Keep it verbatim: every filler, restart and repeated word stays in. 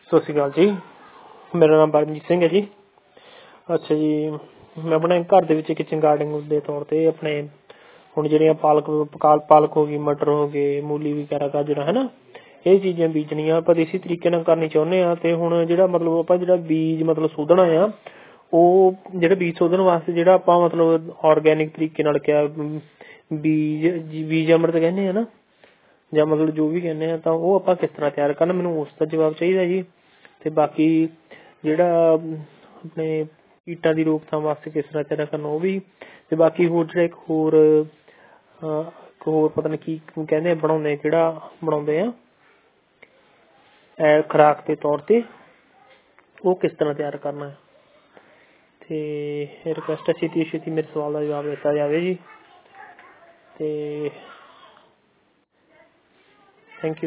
ਸਤਿ ਸ਼੍ਰੀ ਅਕਾਲ ਜੀ। ਮੇਰਾ ਨਾਮ ਪਰਮਜੀਤ ਸਿੰਘ ਹੈ ਜੀ। ਅੱਛਾ ਜੀ, ਮੈਂ ਆਪਣੇ ਘਰ ਦੇ ਵਿੱਚ ਕਿਚਨ ਗਾਰਡਨਿੰਗ ਦੇ ਤੌਰ 'ਤੇ ਆਪਣੇ ਹੁਣ ਜਿਹੜੀਆਂ ਪਾਲਕ ਪਕਾਲ ਪਾਲਕ ਹੋ ਗਈ, ਮਟਰ ਹੋ ਗਏ, ਮੂਲੀ ਵਗੈਰਾ, ਗਾਜਰਾਂ ਹੈ ਨਾ, ਇਹ ਚੀਜ਼ਾਂ ਬੀਜਣੀਆਂ ਆਪਾਂ ਦੇਸੀ ਤਰੀਕੇ ਨਾਲ ਕਰਨੀ ਚਾਹੁੰਦੇ ਹਾਂ। ਅਤੇ ਹੁਣ ਜਿਹੜਾ ਮਤਲਬ ਆਪਾਂ ਜਿਹੜਾ ਬੀਜ ਮਤਲਬ ਸੋਧਣਾ ਆ, ਉਹ ਜਿਹੜਾ ਬੀਜ ਸੋਧਣ ਵਾਸਤੇ ਜਿਹੜਾ ਆਪਾਂ ਮਤਲਬ ਔਰਗੈਨਿਕ ਤਰੀਕੇ ਨਾਲ ਕਿਹਾ ਬੀਜ ਬੀਜ ਅੰਮ੍ਰਿਤ ਕਹਿੰਦੇ ਹਾਂ ਨਾ, ਜਾਂ ਮਤਲਬ ਜੋ ਵੀ ਕਹਿੰਦੇ ਹਾਂ, ਤਾਂ ਉਹ ਆਪਾਂ ਕਿਸ ਤਰ੍ਹਾਂ ਤਿਆਰ ਕਰਨਾ, ਮੈਨੂੰ ਉਸ ਦਾ ਜਵਾਬ ਚਾਹੀਦਾ ਜੀ। ਅਤੇ ਬਾਕੀ ਜਿਹੜਾ ਆਪਣੇ ਕੀਟਾਂ ਦੀ ਰੋਕਥਾਮ ਵਾਸਤੇ ਕਿਸ ਤਰ੍ਹਾਂ ਤਿਆਰ ਕਰਨਾ ਉਹ ਵੀ, ਅਤੇ ਬਾਕੀ ਹੋਰ ਜਿਹੜਾ ਇੱਕ ਹੋਰ ਇੱਕ ਹੋਰ ਪਤਾ ਨਹੀਂ ਕੀ ਕਹਿੰਦੇ ਬਣਾਉਂਦੇ ਕਿਹੜਾ ਬਣਾਉਂਦੇ ਆ ਖੁਰਾਕ ਦੇ ਤੌਰ 'ਤੇ, ਉਹ ਕਿਸ ਤਰ੍ਹਾਂ ਤਿਆਰ ਕਰਨਾ। ਅਤੇ ਰਿਕੁਐਸਟ ਹੈ ਛੇਤੀ ਛੇਤੀ ਮੇਰੇ ਸਵਾਲ ਦਾ ਜਵਾਬ ਦਿੱਤਾ ਜਾਵੇ ਜੀ। ਅਤੇ ਥੈਂਕ ਯੂ।